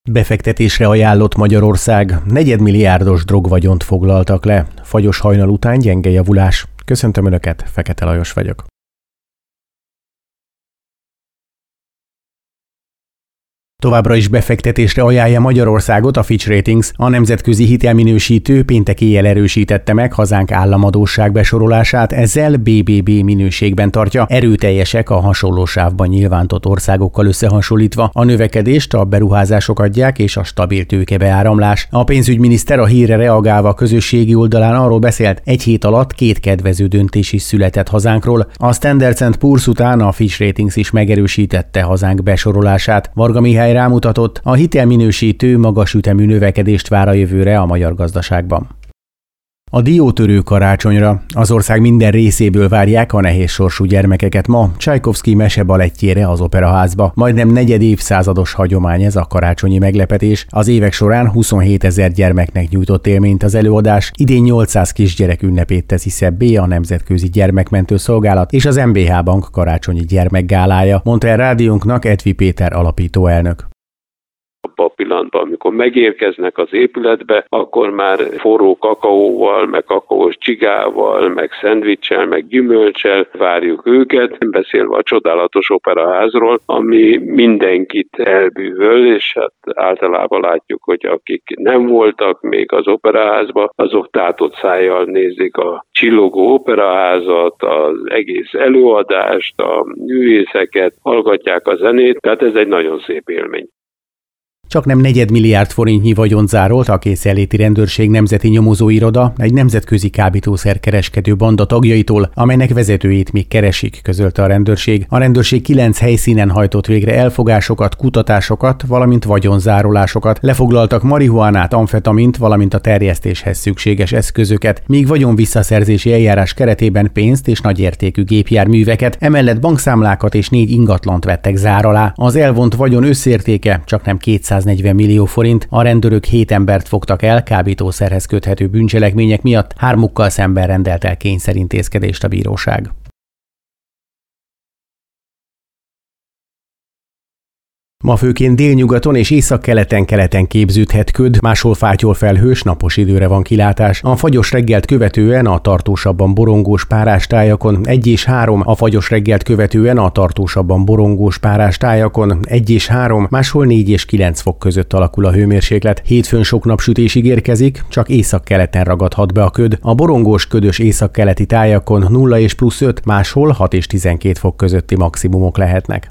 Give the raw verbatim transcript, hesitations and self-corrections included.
Befektetésre ajánlott Magyarország, negyedmilliárdos drogvagyont foglaltak le. Fagyos hajnal után gyenge javulás. Köszöntöm Önöket, Fekete Lajos vagyok. Továbbra is befektetésre ajánlja Magyarországot a Fitch Ratings. A nemzetközi hitelminősítő péntek éjjel erősítette meg hazánk államadósság besorolását, ezzel bé bé bé minőségben tartja. Erőteljesek a hasonló sávban nyilvántott országokkal összehasonlítva. A növekedést a beruházások adják és a stabil tőkebeáramlás. A pénzügyminiszter a hírre reagálva a közösségi oldalán arról beszélt, egy hét alatt két kedvező döntés is született hazánkról. A Standard and Poor's után a Fitch Ratings is megerősítette hazánk besorolását. Varga Mihály rámutatott, a hitelminősítő magas ütemű növekedést vár a jövőre a magyar gazdaságban. A diótörő karácsonyra az ország minden részéből várják a nehéz sorsú gyermekeket ma Csajkovszky mesebalettjére az Operaházba. Majdnem negyed évszázados hagyomány ez a karácsonyi meglepetés. Az évek során huszonhétezer gyermeknek nyújtott élményt az előadás. Idén nyolcszáz kisgyerek ünnepét teszi szebbé a Nemzetközi Gyermekmentő Szolgálat és az em bé há Bank karácsonyi gyermekgálája, mondta el rádiónknak Edvi Péter alapító elnök. A pillanatban, amikor megérkeznek az épületbe, akkor már forró kakaóval, meg kakaós csigával, meg szendvicssel, meg gyümölccsel várjuk őket, beszélve a csodálatos Operaházról, ami mindenkit elbűvöl, és hát általában látjuk, hogy akik nem voltak még az Operaházba, azok tátott szájjal nézik a csillogó Operaházat, az egész előadást, a művészeket, hallgatják a zenét, tehát ez egy nagyon szép élmény. Csaknem negyedmilliárd forintnyi vagyont zárolt a Készenléti Rendőrség Nemzeti Nyomozóiroda egy nemzetközi kábítószerkereskedő banda tagjaitól, amelynek vezetőjét még keresik, közölte a rendőrség. A rendőrség kilenc helyszínen hajtott végre elfogásokat, kutatásokat, valamint vagyonzárolásokat. Lefoglaltak marihuánát, amfetamint, valamint a terjesztéshez szükséges eszközöket, míg vagyonvisszaszerzési eljárás keretében pénzt és nagyértékű gépjárműveket, emellett bankszámlákat és négy ingatlant vettek zár alá. Az elvont vagyon összértéke csaknem kétszáznegyven millió forint, a rendőrök hét embert fogtak el kábítószerhez köthető bűncselekmények miatt, hármukkal szemben rendelt el kényszerintézkedést a bíróság. Ma főként délnyugaton és északkeleten-keleten képződhet köd, máshol fátyol felhős, napos időre van kilátás. A fagyos reggelt követően a tartósabban borongós párástájakon egy és három, a fagyos reggelt követően a tartósabban borongós párástájakon egy és három, máshol négy és kilenc fok között alakul a hőmérséklet. Hétfőn sok napsütés ígérkezik, csak északkeleten ragadhat be a köd. A borongós ködös északkeleti tájakon nulla és plusz öt, máshol hat és tizenkét fok közötti maximumok lehetnek.